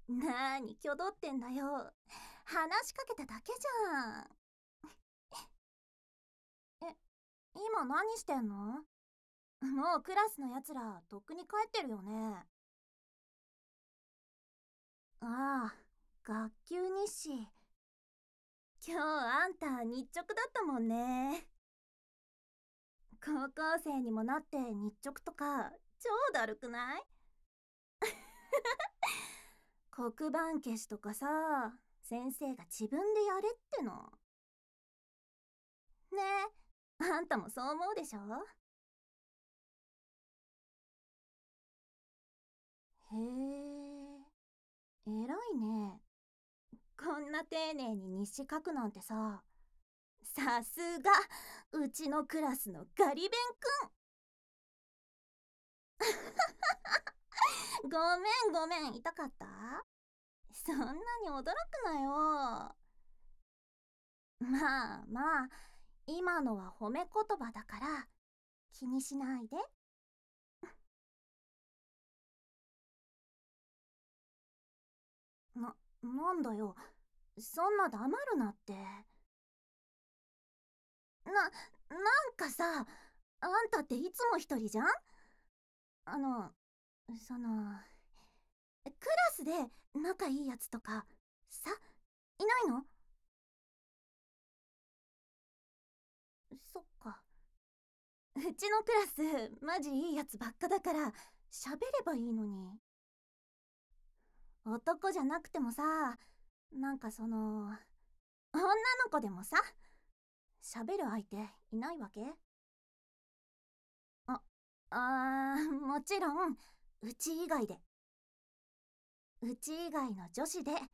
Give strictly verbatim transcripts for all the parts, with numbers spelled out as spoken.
なーに、きょどってんだよ。話しかけただけじゃん。え、今何してんの？もうクラスのやつら、とっくに帰ってるよね。ああ、学級日誌。今日あんた日直だったもんね。高校生にもなって日直とか、超だるくない？黒板消しとかさ、先生が自分でやれっての。ねえ、あんたもそう思うでしょ？へえ、偉いね。こんな丁寧に日誌書くなんてさ。さすが、うちのクラスのガリ勉くん。ごめんごめん、痛かった？そんなに驚くなよ。まあまあ、今のは褒め言葉だから気にしないで。な、なんだよ。そんな黙るなって。な、なんかさ、あんたっていつも一人じゃん？あの、その、クラスで仲いいやつとか、さ、いないの？そっか。うちのクラス、マジいいやつばっかだから、喋ればいいのに。男じゃなくてもさ、なんかその、女の子でもさ、喋る相手いないわけ？あ、あー、もちろん、うち以外で。うち以外の女子で、ね。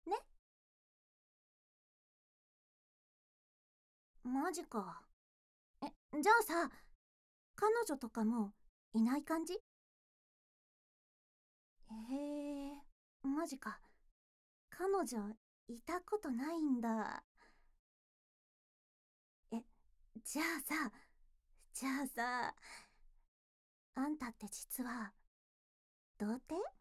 マジか。え、じゃあさ、彼女とかもいない感じ？へえ、マジか。彼女いたことないんだ。え、じゃあさ、じゃあさ、あんたって実は、童貞？